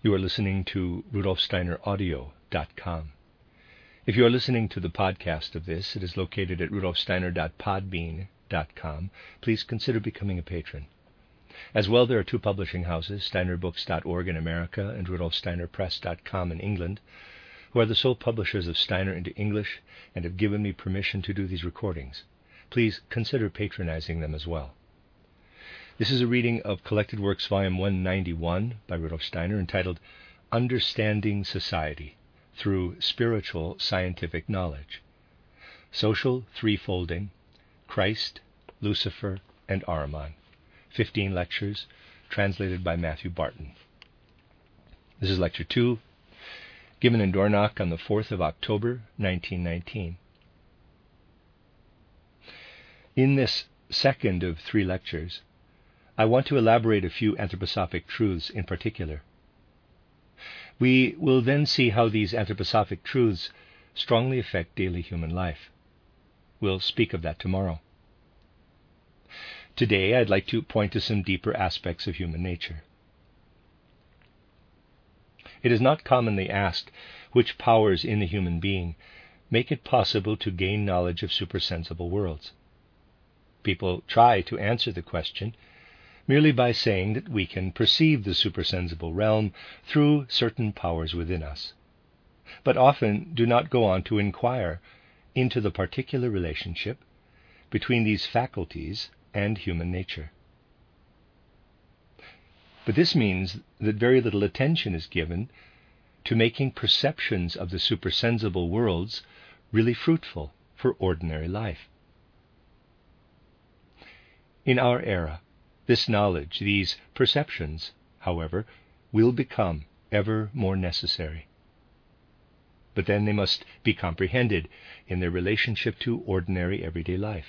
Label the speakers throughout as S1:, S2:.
S1: You are listening to rudolfsteineraudio.com. If you are listening to the podcast of this, it is located at rudolfsteiner.podbean.com. Please consider becoming a patron. As well, there are two publishing houses, steinerbooks.org in America and rudolfsteinerpress.com in England, who are the sole publishers of Steiner into English and have given me permission to do these recordings. Please consider patronizing them as well. This is a reading of Collected Works Volume 191 by Rudolf Steiner, entitled Understanding Society Through Spiritual Scientific Knowledge. Social Threefolding, Christ, Lucifer, and Ahriman. 15 lectures, translated by Matthew Barton. This is Lecture 2, given in Dornach on the 4th of October, 1919. In this second of 3 lectures, I want to elaborate a few anthroposophic truths in particular. We will then see how these anthroposophic truths strongly affect daily human life. We'll speak of that tomorrow. Today, I'd like to point to some deeper aspects of human nature. It is not commonly asked which powers in the human being make it possible to gain knowledge of supersensible worlds. People try to answer the question merely by saying that we can perceive the supersensible realm through certain powers within us, but often do not go on to inquire into the particular relationship between these faculties and human nature. But this means that very little attention is given to making perceptions of the supersensible worlds really fruitful for ordinary life. In our era, this knowledge, these perceptions, however, will become ever more necessary. But then they must be comprehended in their relationship to ordinary everyday life.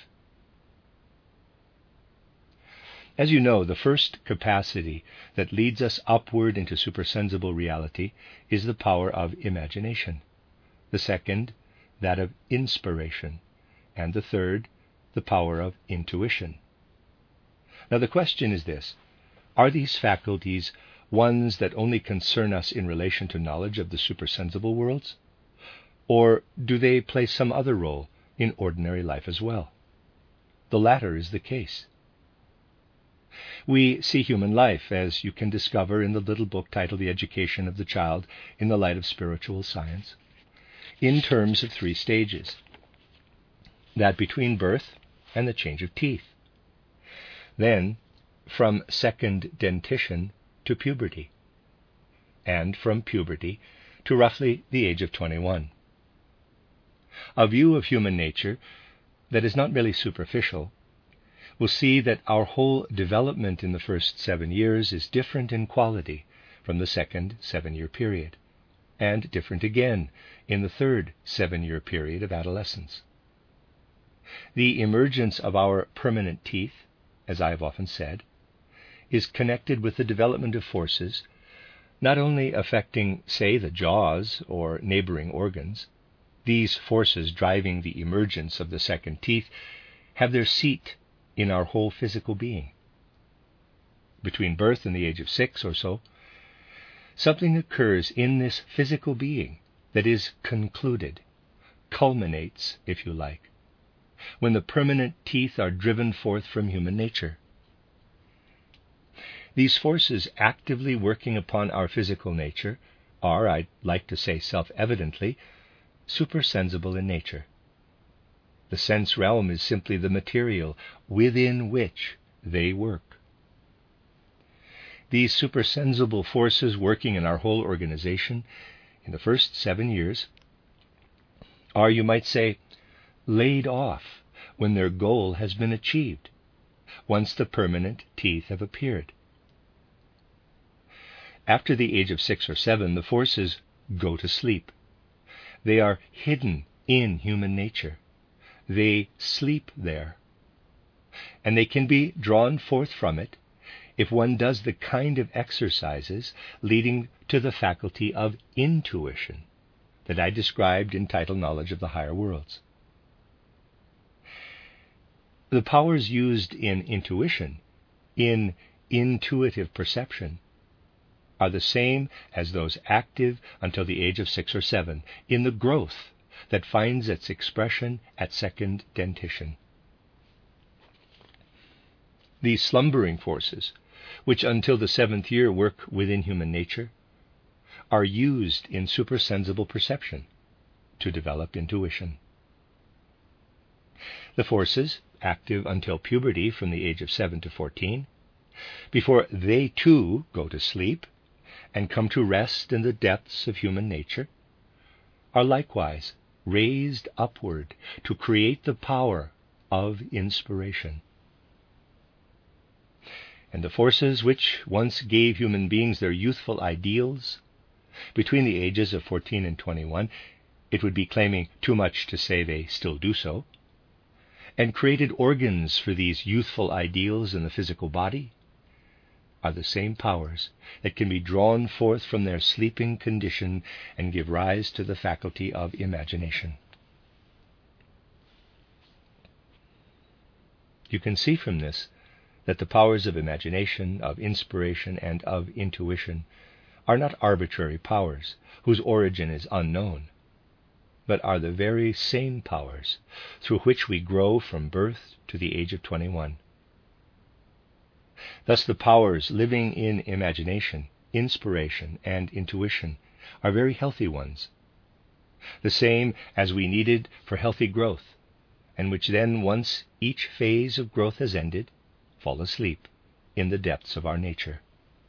S1: As you know, the first capacity that leads us upward into supersensible reality is the power of imagination. The second, that of inspiration. And the third, the power of intuition. Now the question is this: are these faculties ones that only concern us in relation to knowledge of the supersensible worlds? Or do they play some other role in ordinary life as well? The latter is the case. We see human life, as you can discover in the little book titled The Education of the Child in the Light of Spiritual Science, in terms of 3 stages. That between birth and the change of teeth. Then, from second dentition to puberty, and from puberty to roughly the age of 21. A view of human nature that is not merely superficial will see that our whole development in the first 7 years is different in quality from the second 7-year period, and different again in the third 7-year period of adolescence. The emergence of our permanent teeth, as I have often said, is connected with the development of forces not only affecting, say, the jaws or neighboring organs. These forces driving the emergence of the second teeth have their seat in our whole physical being. Between birth and the age of 6 or so, something occurs in this physical being that is concluded, culminates, if you like, when the permanent teeth are driven forth from human nature. These forces actively working upon our physical nature are, I'd like to say self-evidently, supersensible in nature. The sense realm is simply the material within which they work. These supersensible forces working in our whole organization in the first 7 years are, you might say, laid off when their goal has been achieved, once the permanent teeth have appeared. After the age of 6 or 7, the forces go to sleep. They are hidden in human nature. They sleep there. And they can be drawn forth from it if one does the kind of exercises leading to the faculty of intuition that I described in Title Knowledge of the Higher Worlds. The powers used in intuition, in intuitive perception, are the same as those active until the age of 6 or 7 in the growth that finds its expression at second dentition. These slumbering forces, which until the 7th year work within human nature, are used in supersensible perception to develop intuition. The forces, active until puberty from the age of 7 to 14, before they too go to sleep and come to rest in the depths of human nature, are likewise raised upward to create the power of inspiration. And the forces which once gave human beings their youthful ideals, between the ages of 14 and 21, it would be claiming too much to say they still do so, and created organs for these youthful ideals in the physical body, are the same powers that can be drawn forth from their sleeping condition and give rise to the faculty of imagination. You can see from this that the powers of imagination, of inspiration, and of intuition are not arbitrary powers whose origin is unknown, but are the very same powers through which we grow from birth to the age of 21. Thus the powers living in imagination, inspiration, and intuition are very healthy ones, the same as we needed for healthy growth, and which then, once each phase of growth has ended, fall asleep in the depths of our nature.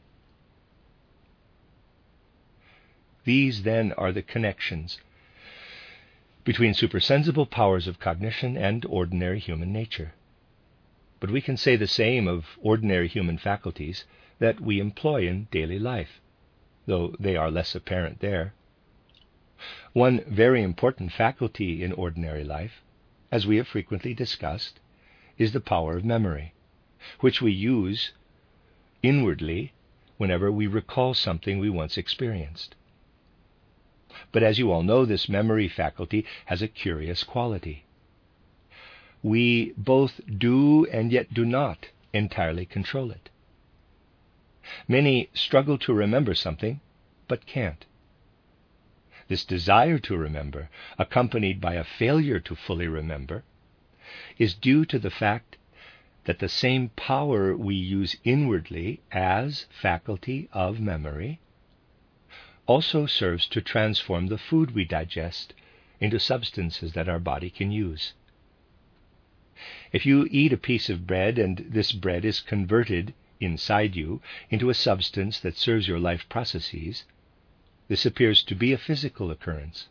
S1: These then are the connections between supersensible powers of cognition and ordinary human nature. But we can say the same of ordinary human faculties that we employ in daily life, though they are less apparent there. One very important faculty in ordinary life, as we have frequently discussed, is the power of memory, which we use inwardly whenever we recall something we once experienced. But as you all know, this memory faculty has a curious quality. We both do and yet do not entirely control it. Many struggle to remember something, but can't. This desire to remember, accompanied by a failure to fully remember, is due to the fact that the same power we use inwardly as faculty of memory also serves to transform the food we digest into substances that our body can use. If you eat a piece of bread and this bread is converted inside you into a substance that serves your life processes, this appears to be a physical occurrence.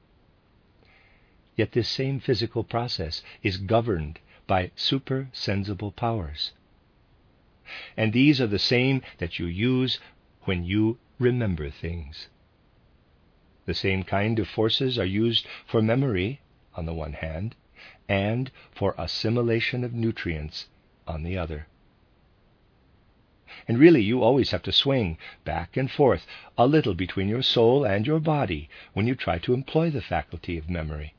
S1: Yet this same physical process is governed by supersensible powers. And these are the same that you use when you remember things. The same kind of forces are used for memory on the one hand, and for assimilation of nutrients on the other. And really, you always have to swing back and forth a little between your soul and your body when you try to employ the faculty of memory.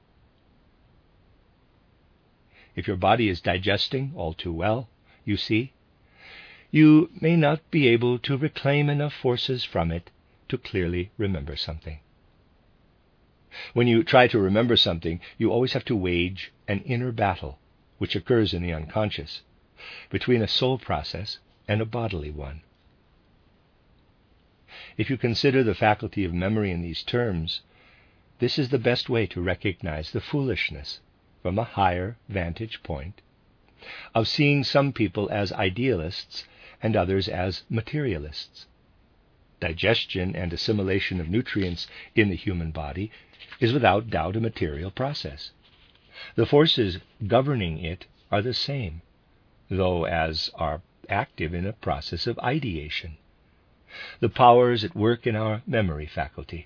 S1: If your body is digesting all too well, you see, you may not be able to reclaim enough forces from it to clearly remember something. When you try to remember something, you always have to wage an inner battle, which occurs in the unconscious, between a soul process and a bodily one. If you consider the faculty of memory in these terms, this is the best way to recognize the foolishness, from a higher vantage point, of seeing some people as idealists and others as materialists. Digestion and assimilation of nutrients in the human body is without doubt a material process. The forces governing it are the same, though as are active in a process of ideation, the powers at work in our memory faculty.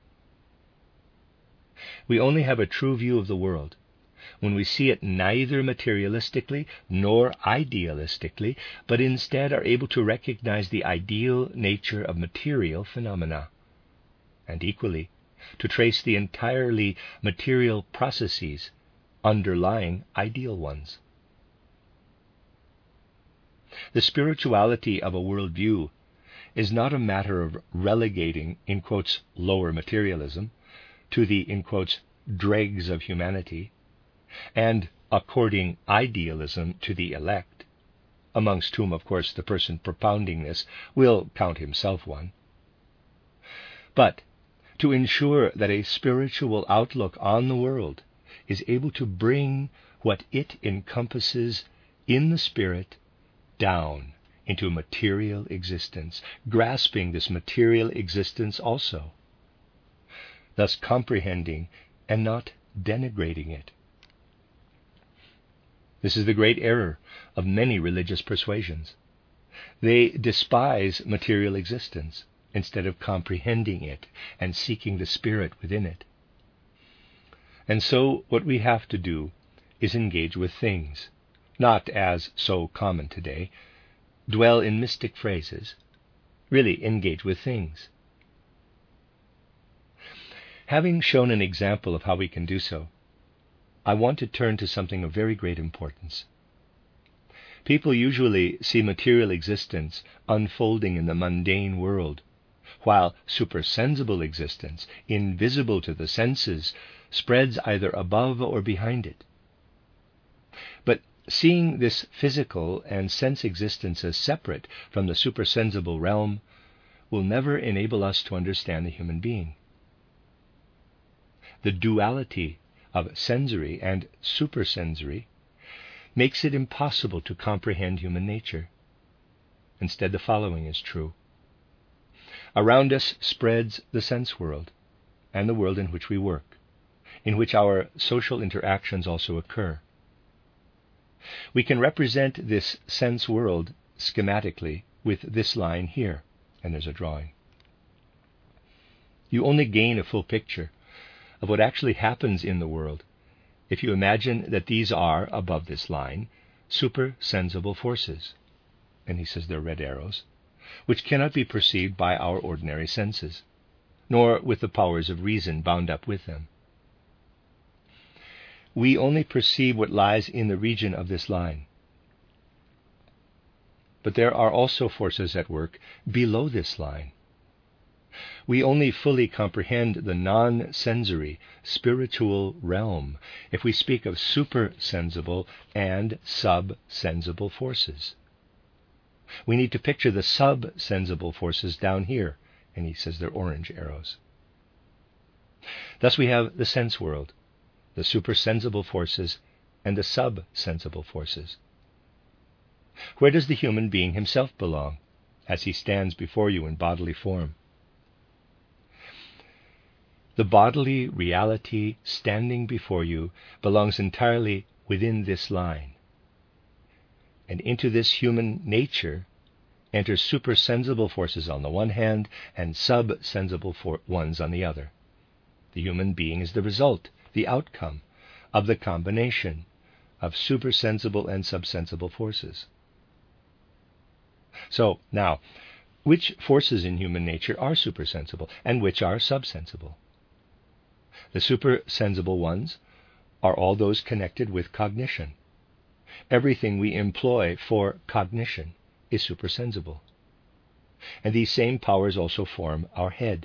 S1: We only have a true view of the world when we see it neither materialistically nor idealistically, but instead are able to recognize the ideal nature of material phenomena, and equally to trace the entirely material processes underlying ideal ones. The spirituality of a worldview is not a matter of relegating, in quotes, lower materialism to the, in quotes, dregs of humanity, and according idealism to the elect, amongst whom, of course, the person propounding this will count himself one, but to ensure that a spiritual outlook on the world is able to bring what it encompasses in the spirit down into material existence, grasping this material existence also, thus comprehending and not denigrating it. This is the great error of many religious persuasions. They despise material existence instead of comprehending it and seeking the spirit within it. And so what we have to do is engage with things, not as so common today, dwell in mystic phrases, really engage with things. Having shown an example of how we can do so, I want to turn to something of very great importance. People usually see material existence unfolding in the mundane world, while supersensible existence, invisible to the senses, spreads either above or behind it. But seeing this physical and sense existence as separate from the supersensible realm will never enable us to understand the human being. The duality of sensory and supersensory makes it impossible to comprehend human nature. Instead, the following is true. Around us spreads the sense world, and the world in which we work, in which our social interactions also occur. We can represent this sense world schematically with this line here, and there's a drawing. You only gain a full picture of what actually happens in the world if you imagine that these are, above this line, supersensible forces, and he says they're red arrows, which cannot be perceived by our ordinary senses, nor with the powers of reason bound up with them. We only perceive what lies in the region of this line. But there are also forces at work below this line. We only fully comprehend the non-sensory, spiritual realm if we speak of supersensible and subsensible forces. We need to picture the subsensible forces down here, and he says they're orange arrows. Thus we have the sense world, the supersensible forces, and the subsensible forces. Where does the human being himself belong as he stands before you in bodily form? The bodily reality standing before you belongs entirely within this line. And into this human nature enter supersensible forces on the one hand and subsensible ones on the other. The human being is the result, the outcome of the combination of supersensible and subsensible forces. So, now, which forces in human nature are supersensible and which are subsensible? The supersensible ones are all those connected with cognition. Everything we employ for cognition is supersensible. And these same powers also form our head.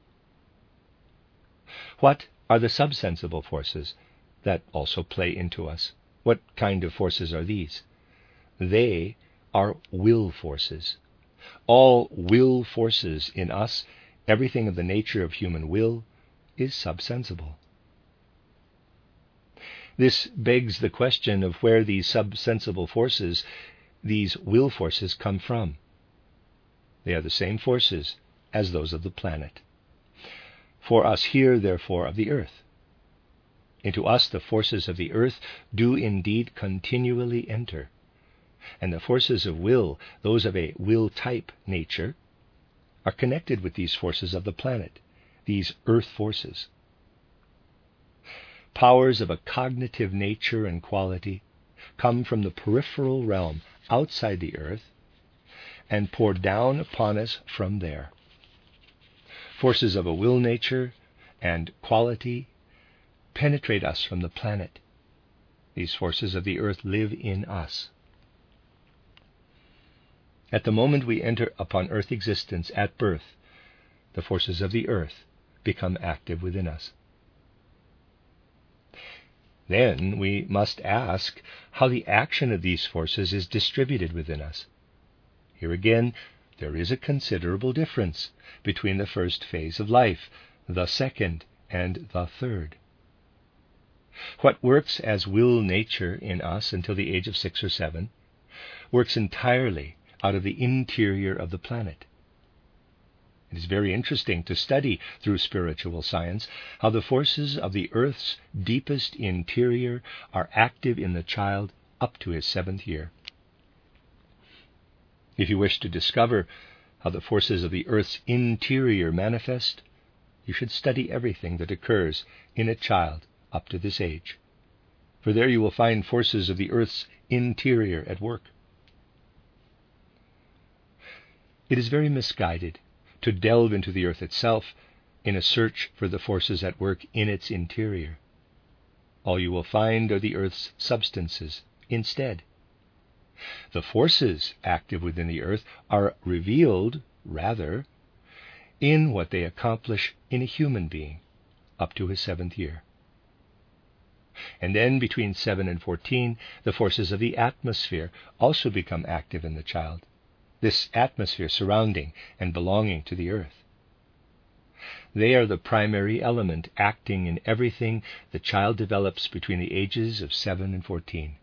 S1: What are the subsensible forces that also play into us? What kind of forces are these? They are will forces. All will forces in us, everything of the nature of human will, is subsensible. This begs the question of where these subsensible forces, these will forces, come from. They are the same forces as those of the planet. For us here, therefore, of the earth. Into us the forces of the earth do indeed continually enter, and the forces of will, those of a will-type nature, are connected with these forces of the planet, these earth forces. Powers of a cognitive nature and quality come from the peripheral realm outside the earth and pour down upon us from there. Forces of a will nature and quality penetrate us from the planet. These forces of the earth live in us. At the moment we enter upon earth existence at birth, the forces of the earth become active within us. Then we must ask how the action of these forces is distributed within us. Here again, there is a considerable difference between the first phase of life, the second, and the third. What works as will nature in us until the age of 6 or 7 works entirely out of the interior of the planet. It is very interesting to study through spiritual science how the forces of the earth's deepest interior are active in the child up to his 7th year. If you wish to discover how the forces of the earth's interior manifest, you should study everything that occurs in a child up to this age, for there you will find forces of the earth's interior at work. It is very misguided to delve into the earth itself in a search for the forces at work in its interior. All you will find are the earth's substances instead. The forces active within the earth are revealed, rather, in what they accomplish in a human being up to his 7th year. And then between 7 and 14, the forces of the atmosphere also become active in the child, this atmosphere surrounding and belonging to the earth. They are the primary element acting in everything the child develops between the ages of 7 and 14.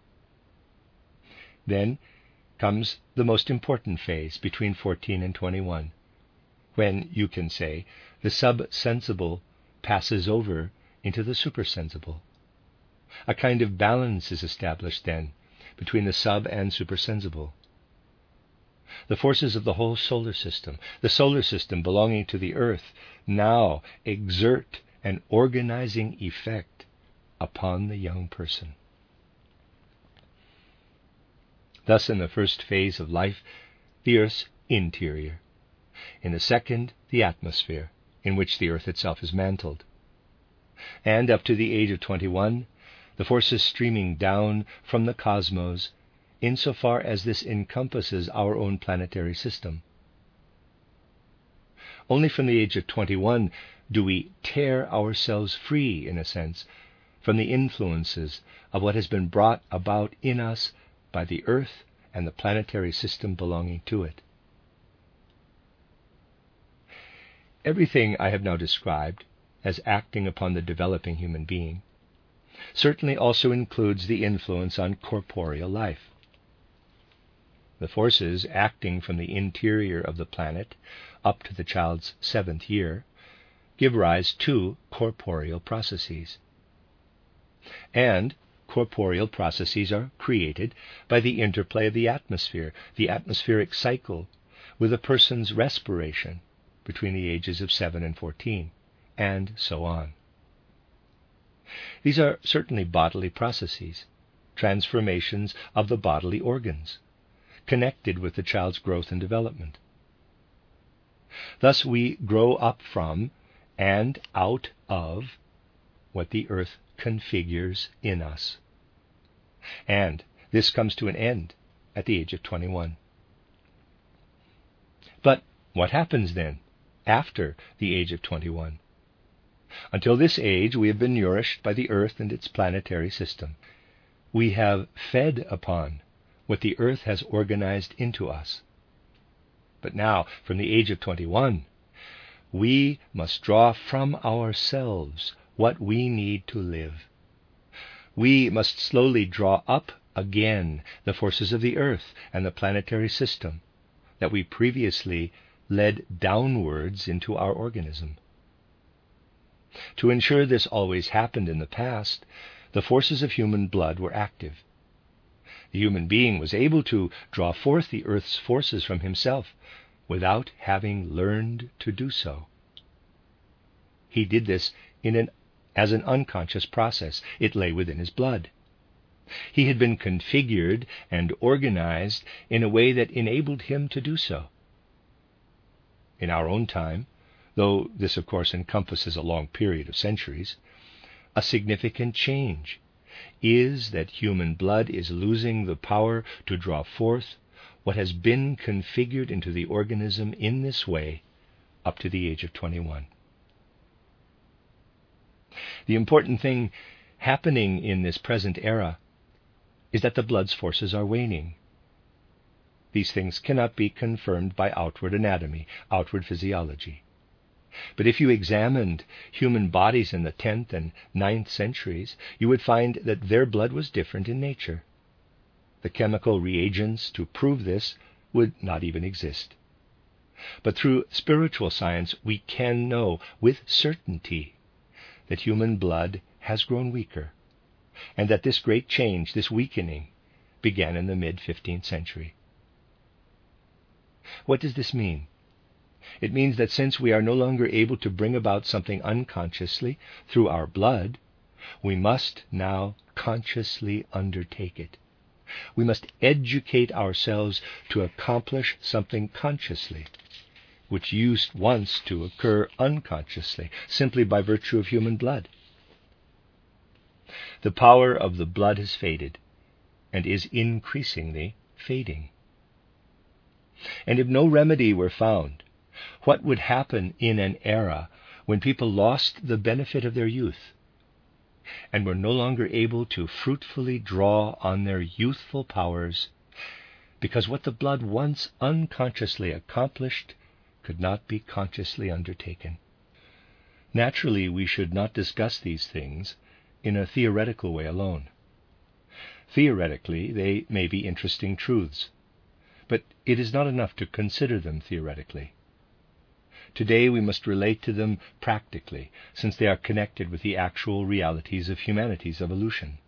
S1: Then comes the most important phase between 14 and 21, when, you can say, the subsensible passes over into the supersensible. A kind of balance is established then between the sub and supersensible. The forces of the whole solar system, the solar system belonging to the earth, now exert an organizing effect upon the young person. Thus, in the first phase of life, the earth's interior. In the second, the atmosphere, in which the earth itself is mantled. And up to the age of 21, the forces streaming down from the cosmos, insofar as this encompasses our own planetary system. Only from the age of 21 do we tear ourselves free, in a sense, from the influences of what has been brought about in us by the earth and the planetary system belonging to it. Everything I have now described as acting upon the developing human being certainly also includes the influence on corporeal life. The forces acting from the interior of the planet up to the child's 7th year give rise to corporeal processes. And corporeal processes are created by the interplay of the atmosphere, the atmospheric cycle, with a person's respiration between the ages of 7 and 14, and so on. These are certainly bodily processes, transformations of the bodily organs, connected with the child's growth and development. Thus we grow up from and out of what the earth configures in us. And this comes to an end at the age of 21. But what happens then, after the age of 21? Until this age, we have been nourished by the earth and its planetary system. We have fed upon what the earth has organized into us. But now, from the age of 21, we must draw from ourselves what we need to live. We must slowly draw up again the forces of the earth and the planetary system that we previously led downwards into our organism. To ensure this always happened in the past, the forces of human blood were active. The human being was able to draw forth the earth's forces from himself without having learned to do so. He did this as an unconscious process. It lay within his blood. He had been configured and organized in a way that enabled him to do so. In our own time, though this of course encompasses a long period of centuries, a significant change is that human blood is losing the power to draw forth what has been configured into the organism in this way up to the age of 21. The important thing happening in this present era is that the blood's forces are waning. These things cannot be confirmed by outward anatomy, outward physiology. But if you examined human bodies in the 10th and 9th centuries, you would find that their blood was different in nature. The chemical reagents to prove this would not even exist. But through spiritual science, we can know with certainty that human blood has grown weaker, and that this great change, this weakening, began in the mid-15th century. What does this mean? It means that since we are no longer able to bring about something unconsciously through our blood, we must now consciously undertake it. We must educate ourselves to accomplish something consciously, which used once to occur unconsciously, simply by virtue of human blood. The power of the blood has faded, and is increasingly fading. And if no remedy were found, what would happen in an era when people lost the benefit of their youth, and were no longer able to fruitfully draw on their youthful powers, because what the blood once unconsciously accomplished could not be consciously undertaken? Naturally, we should not discuss these things in a theoretical way alone. Theoretically, they may be interesting truths, but it is not enough to consider them theoretically. Today we must relate to them practically, since they are connected with the actual realities of humanity's evolution.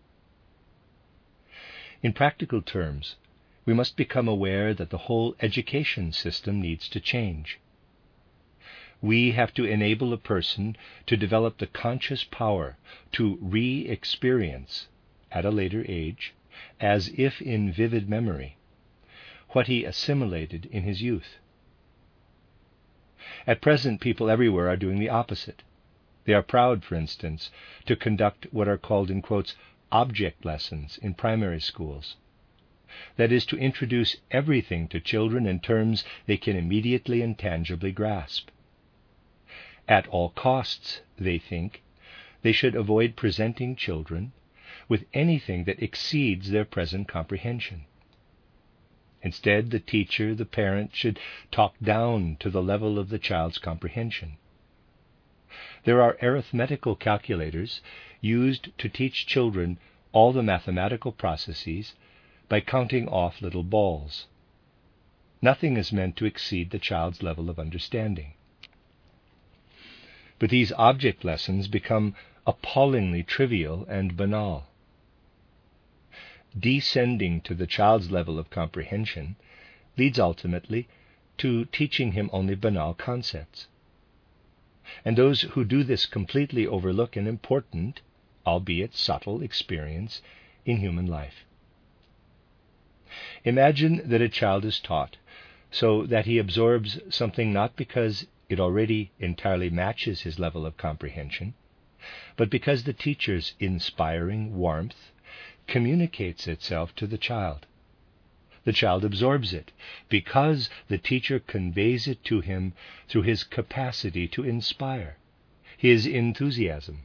S1: In practical terms, we must become aware that the whole education system needs to change. We have to enable a person to develop the conscious power to re-experience, at a later age, as if in vivid memory, what he assimilated in his youth. At present, people everywhere are doing the opposite. They are proud, for instance, to conduct what are called, in quotes, object lessons in primary schools. That is, to introduce everything to children in terms they can immediately and tangibly grasp. At all costs, they think, they should avoid presenting children with anything that exceeds their present comprehension. Instead, the teacher, the parent, should talk down to the level of the child's comprehension. There are arithmetical calculators used to teach children all the mathematical processes by counting off little balls. Nothing is meant to exceed the child's level of understanding. But these object lessons become appallingly trivial and banal. Descending to the child's level of comprehension leads ultimately to teaching him only banal concepts. And those who do this completely overlook an important, albeit subtle, experience in human life. Imagine that a child is taught so that he absorbs something not because it already entirely matches his level of comprehension, but because the teacher's inspiring warmth communicates itself to the child. The child absorbs it because the teacher conveys it to him through his capacity to inspire, his enthusiasm.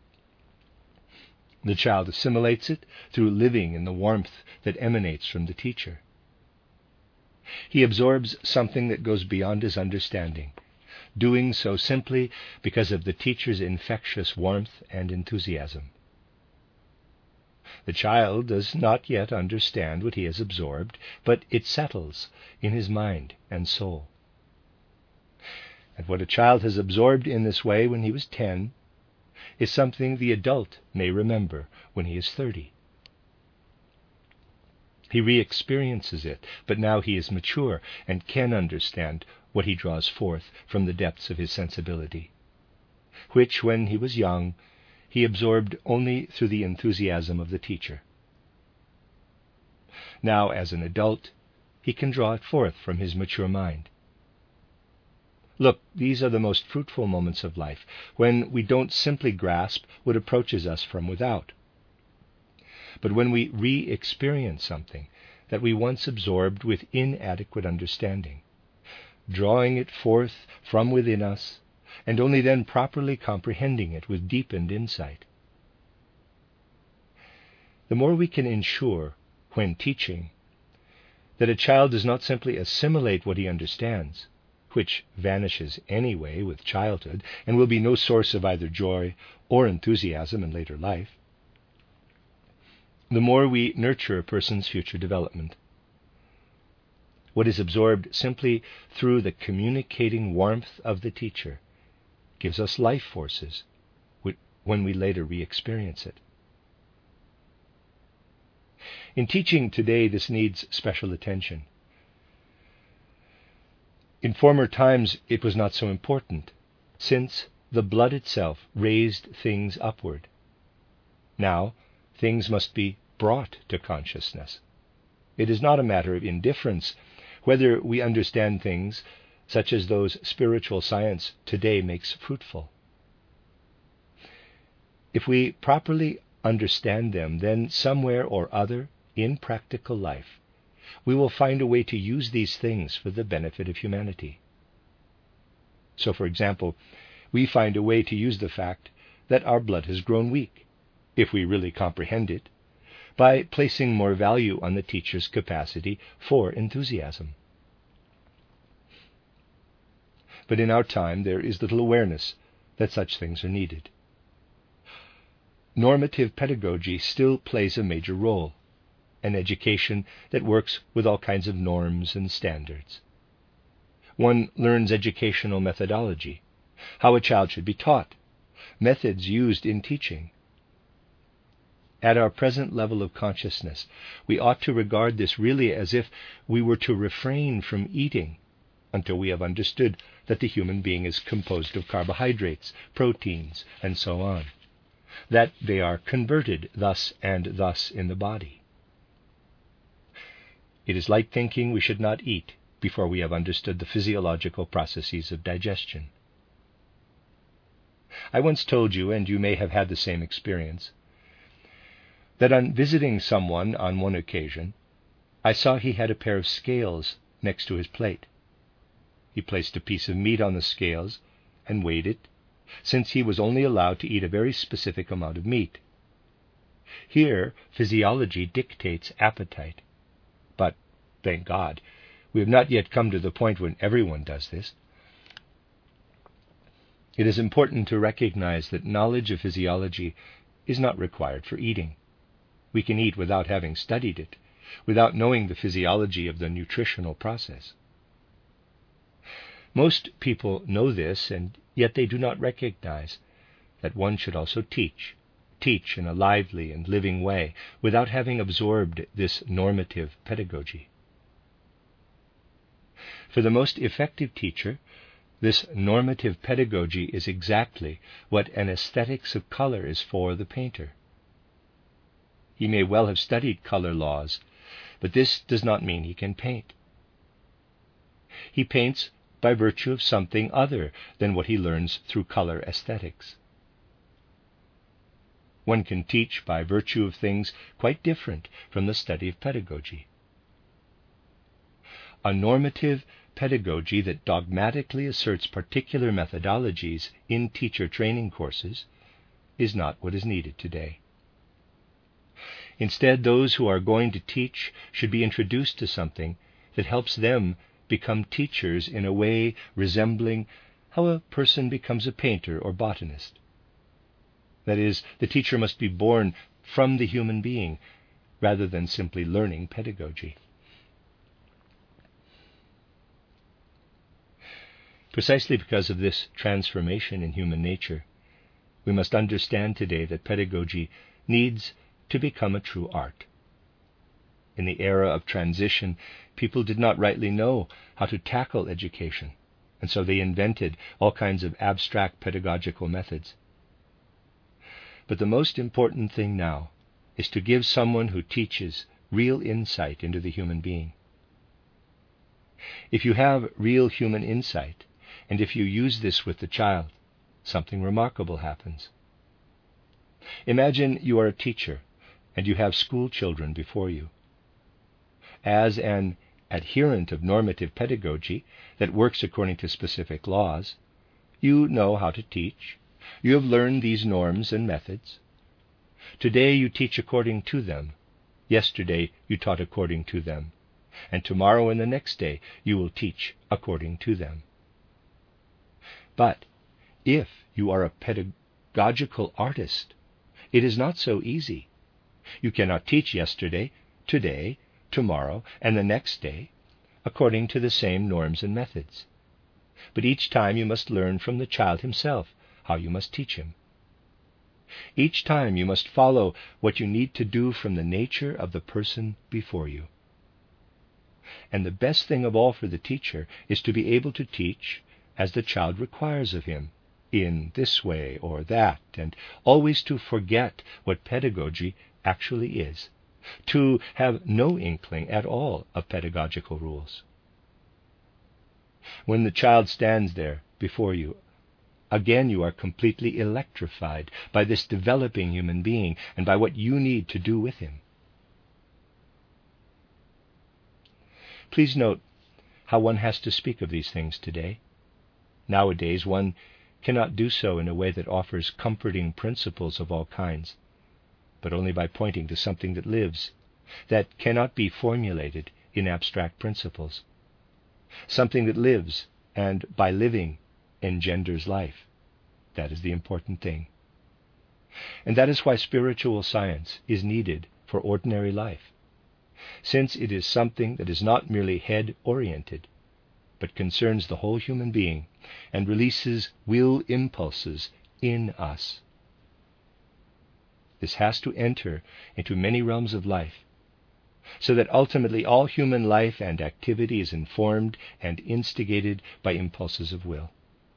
S1: The child assimilates it through living in the warmth that emanates from the teacher. He absorbs something that goes beyond his understanding, doing so simply because of the teacher's infectious warmth and enthusiasm. The child does not yet understand what he has absorbed, but it settles in his mind and soul. And what a child has absorbed in this way when he was 10 is something the adult may remember when he is 30. He re-experiences it, but now he is mature and can understand what he draws forth from the depths of his sensibility, which, when he was young, he absorbed only through the enthusiasm of the teacher. Now, as an adult, he can draw it forth from his mature mind. Look, these are the most fruitful moments of life, when we don't simply grasp what approaches us from without, but when we re-experience something that we once absorbed with inadequate understanding, drawing it forth from within us, and only then properly comprehending it with deepened insight. The more we can ensure, when teaching, that a child does not simply assimilate what he understands, which vanishes anyway with childhood and will be no source of either joy or enthusiasm in later life, the more we nurture a person's future development. What is absorbed simply through the communicating warmth of the teacher gives us life forces when we later re-experience it. In teaching today, this needs special attention. In former times, it was not so important, since the blood itself raised things upward. Now, things must be brought to consciousness. It is not a matter of indifference whether we understand things such as those spiritual science today makes fruitful. If we properly understand them, then somewhere or other in practical life, we will find a way to use these things for the benefit of humanity. So, for example, we find a way to use the fact that our blood has grown weak, if we really comprehend it, by placing more value on the teacher's capacity for enthusiasm. But in our time, there is little awareness that such things are needed. Normative pedagogy still plays a major role, an education that works with all kinds of norms and standards. One learns educational methodology, how a child should be taught, methods used in teaching. At our present level of consciousness, we ought to regard this really as if we were to refrain from eating until we have understood that the human being is composed of carbohydrates, proteins, and so on, that they are converted thus and thus in the body. It is like thinking we should not eat before we have understood the physiological processes of digestion. I once told you, and you may have had the same experience, that on visiting someone on one occasion, I saw he had a pair of scales next to his plate. He placed a piece of meat on the scales and weighed it, since he was only allowed to eat a very specific amount of meat. Here, physiology dictates appetite. But, thank God, we have not yet come to the point when everyone does this. It is important to recognize that knowledge of physiology is not required for eating. We can eat without having studied it, without knowing the physiology of the nutritional process. Most people know this, and yet they do not recognize that one should also teach in a lively and living way, without having absorbed this normative pedagogy. For the most effective teacher, this normative pedagogy is exactly what an aesthetics of color is for the painter. He may well have studied color laws, but this does not mean he can paint. He paints by virtue of something other than what he learns through color aesthetics. One can teach by virtue of things quite different from the study of pedagogy. A normative pedagogy that dogmatically asserts particular methodologies in teacher training courses is not what is needed today. Instead, those who are going to teach should be introduced to something that helps them become teachers in a way resembling how a person becomes a painter or botanist. That is, the teacher must be born from the human being rather than simply learning pedagogy. Precisely because of this transformation in human nature, we must understand today that pedagogy needs to become a true art. In the era of transition, people did not rightly know how to tackle education, and so they invented all kinds of abstract pedagogical methods. But the most important thing now is to give someone who teaches real insight into the human being. If you have real human insight, and if you use this with the child, something remarkable happens. Imagine you are a teacher, and you have school children before you. as an adherent of normative pedagogy that works according to specific laws, you know how to teach. You have learned these norms and methods. Today you teach according to them. Yesterday you taught according to them. And tomorrow and the next day you will teach according to them. But if you are a pedagogical artist, it is not so easy. You cannot teach yesterday, today, tomorrow, and the next day according to the same norms and methods. But each time you must learn from the child himself how you must teach him. Each time you must follow what you need to do from the nature of the person before you. And the best thing of all for the teacher is to be able to teach as the child requires of him, in this way or that, and always to forget what pedagogy actually is, to have no inkling at all of pedagogical rules. When the child stands there before you, again you are completely electrified by this developing human being and by what you need to do with him. Please note how one has to speak of these things today. Nowadays one cannot do so in a way that offers comforting principles of all kinds, but only by pointing to something that lives, that cannot be formulated in abstract principles. Something that lives, and by living, engenders life. That is the important thing. And that is why spiritual science is needed for ordinary life, since it is something that is not merely head-oriented, but concerns the whole human being and releases will impulses in us. This has to enter into many realms of life, so that ultimately all human life and activity is informed and instigated by impulses of will.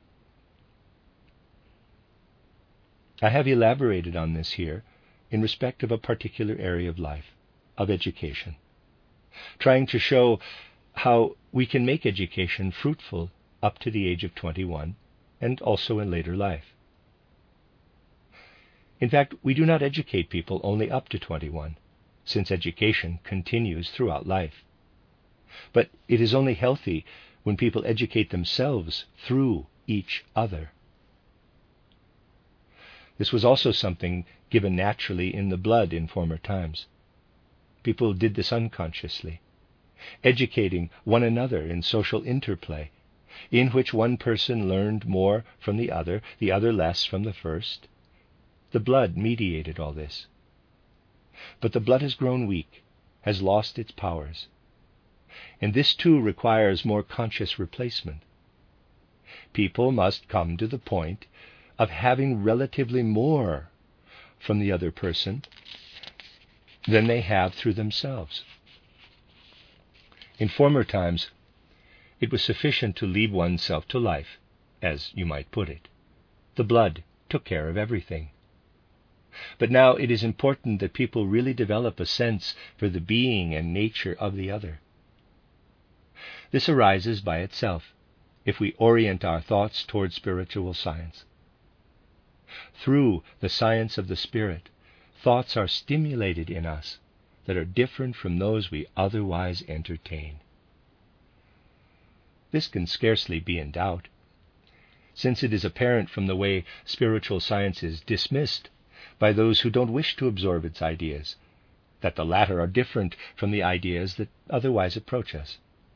S1: I have elaborated on this here in respect of a particular area of life, of education, trying to show how we can make education fruitful up to the age of 21 and also in later life. In fact, we do not educate people only up to 21, since education continues throughout life. But it is only healthy when people educate themselves through each other. This was also something given naturally in the blood in former times. People did this unconsciously, educating one another in social interplay, in which one person learned more from the other less from the first. The blood mediated all this. But the blood has grown weak, has lost its powers. And this too requires more conscious replacement. People must come to the point of having relatively more from the other person than they have through themselves. In former times, it was sufficient to leave oneself to life, as you might put it. The blood took care of everything. But now it is important that people really develop a sense for the being and nature of the other. This arises by itself if we orient our thoughts toward spiritual science. Through the science of the Spirit, thoughts are stimulated in us that are different from those we otherwise entertain. This can scarcely be in doubt, since it is apparent from the way spiritual science is dismissed by those who don't wish to absorb its ideas, that the latter are different from the ideas that otherwise approach us.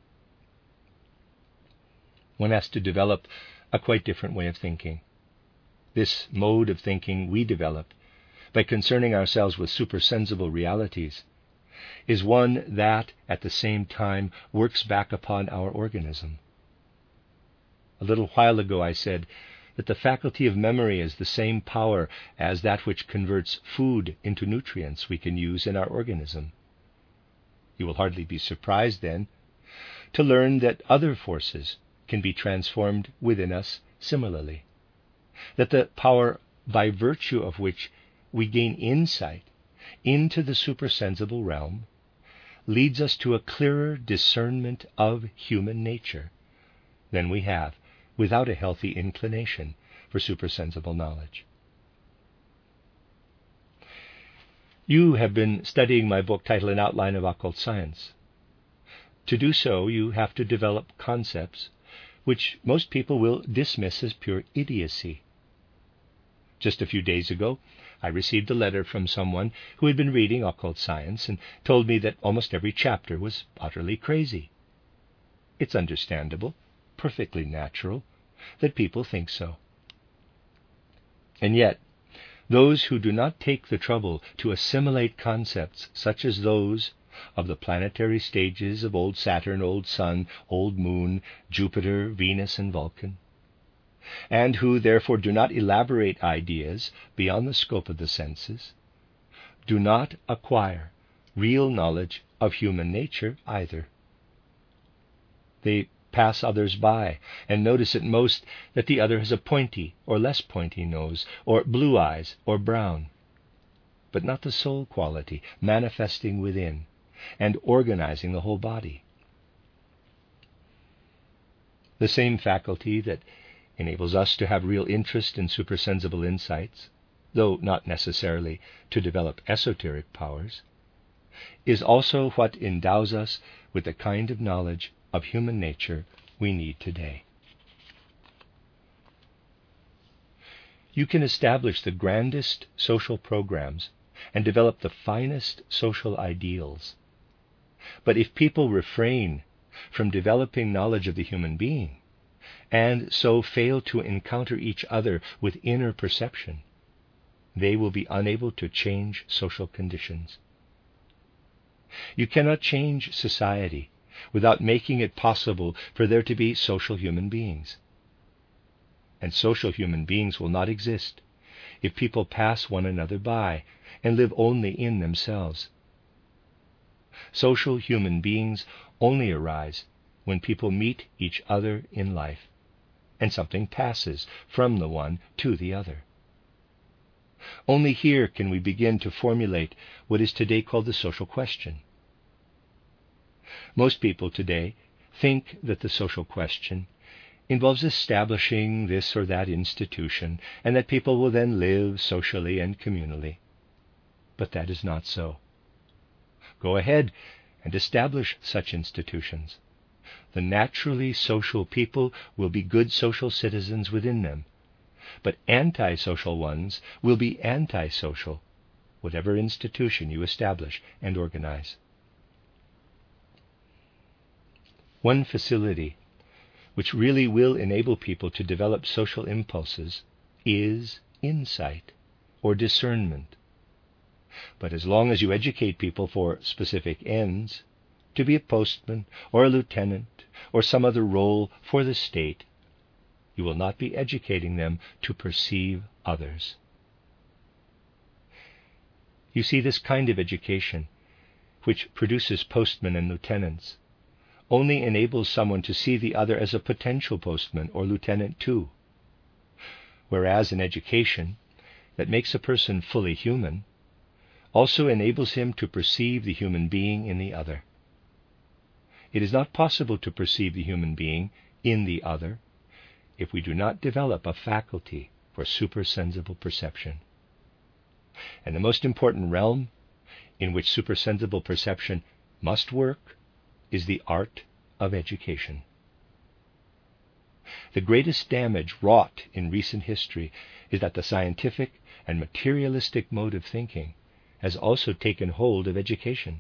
S1: One has to develop a quite different way of thinking. This mode of thinking we develop by concerning ourselves with supersensible realities is one that, at the same time, works back upon our organism. A little while ago I said that the faculty of memory is the same power as that which converts food into nutrients we can use in our organism. You will hardly be surprised, then, to learn that other forces can be transformed within us similarly, that the power by virtue of which we gain insight into the supersensible realm leads us to a clearer discernment of human nature than we have without a healthy inclination for supersensible knowledge. You have been studying my book titled An Outline of Occult Science. To do so, you have to develop concepts which most people will dismiss as pure idiocy. Just a few days ago, I received a letter from someone who had been reading occult science and told me that almost every chapter was utterly crazy. It's understandable, perfectly natural, that people think so. And yet, those who do not take the trouble to assimilate concepts such as those of the planetary stages of old Saturn, old Sun, old Moon, Jupiter, Venus, and Vulcan, and who therefore do not elaborate ideas beyond the scope of the senses, do not acquire real knowledge of human nature either. They pass others by and notice at most that the other has a pointy or less pointy nose, or blue eyes or brown, but not the soul quality manifesting within and organizing the whole body. The same faculty that enables us to have real interest in supersensible insights, though not necessarily to develop esoteric powers, is also what endows us with the kind of knowledge of human nature we need today. You can establish the grandest social programs and develop the finest social ideals. But if people refrain from developing knowledge of the human being, and so fail to encounter each other with inner perception, they will be unable to change social conditions. You cannot change society without making it possible for there to be social human beings. And social human beings will not exist if people pass one another by and live only in themselves. Social human beings only arise when people meet each other in life, and something passes from the one to the other. Only here can we begin to formulate what is today called the social question. Most people today think that the social question involves establishing this or that institution, and that people will then live socially and communally. But that is not so. Go ahead and establish such institutions. The naturally social people will be good social citizens within them, but antisocial ones will be antisocial, whatever institution you establish and organize. One facility which really will enable people to develop social impulses is insight or discernment. But as long as you educate people for specific ends, to be a postman or a lieutenant or some other role for the state, you will not be educating them to perceive others. You see, this kind of education, which produces postmen and lieutenants, only enables someone to see the other as a potential postman or lieutenant too. Whereas an education that makes a person fully human also enables him to perceive the human being in the other. It is not possible to perceive the human being in the other if we do not develop a faculty for supersensible perception. And the most important realm in which supersensible perception must work is the art of education. The greatest damage wrought in recent history is that the scientific and materialistic mode of thinking has also taken hold of education.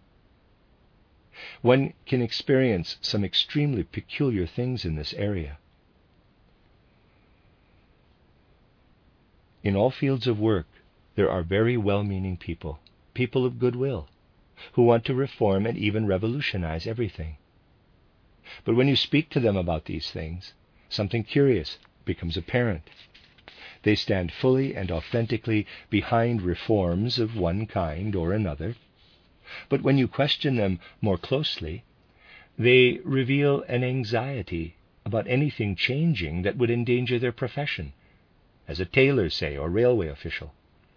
S1: One can experience some extremely peculiar things in this area. In all fields of work, there are very well-meaning people, people of goodwill, who want to reform and even revolutionize everything. But when you speak to them about these things, something curious becomes apparent. They stand fully and authentically behind reforms of one kind or another, but when you question them more closely, they reveal an anxiety about anything changing that would endanger their profession, as a tailor, say, or railway official.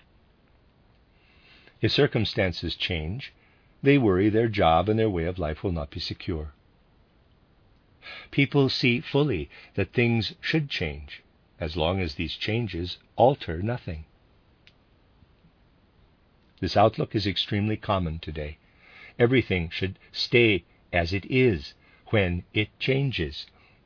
S1: If circumstances change, they worry their job and their way of life will not be secure. People see fully that things should change, as long as these changes alter nothing. This outlook is extremely common today. Everything should stay as it is when it changes.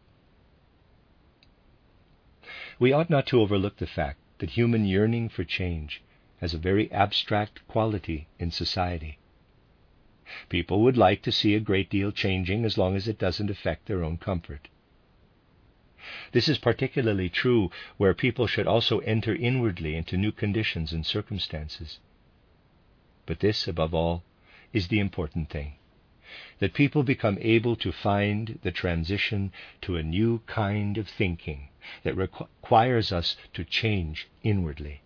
S1: We ought not to overlook the fact that human yearning for change has a very abstract quality in society. People would like to see a great deal changing as long as it doesn't affect their own comfort. This is particularly true where people should also enter inwardly into new conditions and circumstances. But this, above all, is the important thing, that people become able to find the transition to a new kind of thinking that requires us to change inwardly.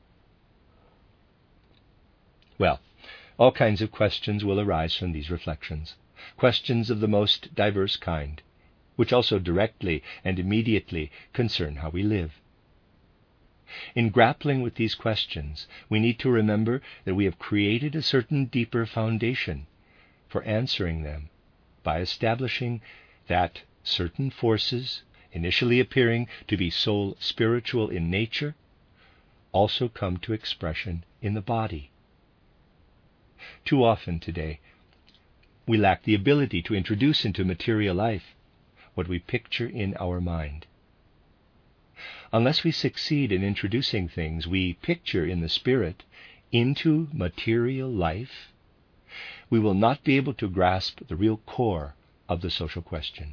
S1: Well, all kinds of questions will arise from these reflections, questions of the most diverse kind, which also directly and immediately concern how we live. In grappling with these questions, we need to remember that we have created a certain deeper foundation for answering them by establishing that certain forces, initially appearing to be sole spiritual in nature, also come to expression in the body. Too often today, we lack the ability to introduce into material life what we picture in our mind. Unless we succeed in introducing things we picture in the spirit into material life, we will not be able to grasp the real core of the social question.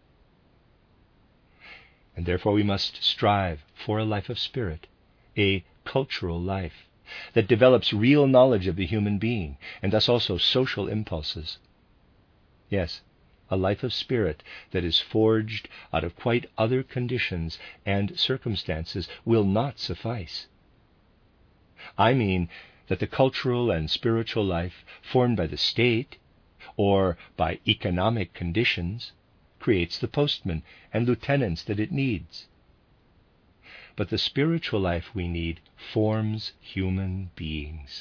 S1: And therefore we must strive for a life of spirit, a cultural life that develops real knowledge of the human being and thus also social impulses. Yes, a life of spirit that is forged out of quite other conditions and circumstances will not suffice. I mean that the cultural and spiritual life formed by the state or by economic conditions creates the postmen and lieutenants that it needs. But the spiritual life we need forms human beings.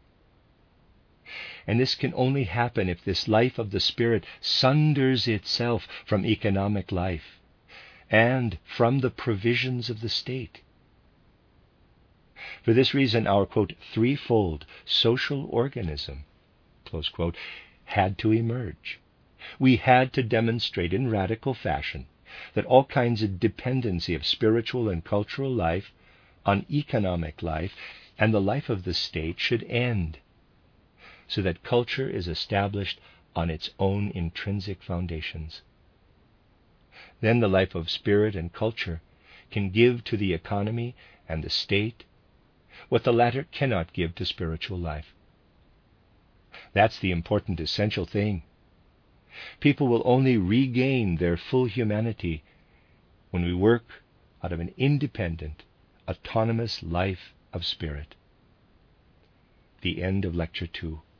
S1: And this can only happen if this life of the Spirit sunders itself from economic life and from the provisions of the state. For this reason, our, quote, threefold social organism, close quote, had to emerge. We had to demonstrate in radical fashion that all kinds of dependency of spiritual and cultural life on economic life and the life of the state should end, so that culture is established on its own intrinsic foundations. Then the life of spirit and culture can give to the economy and the state what the latter cannot give to spiritual life. That's the important, essential thing. People will only regain their full humanity when we work out of an independent, autonomous life of spirit. The end of Lecture 2.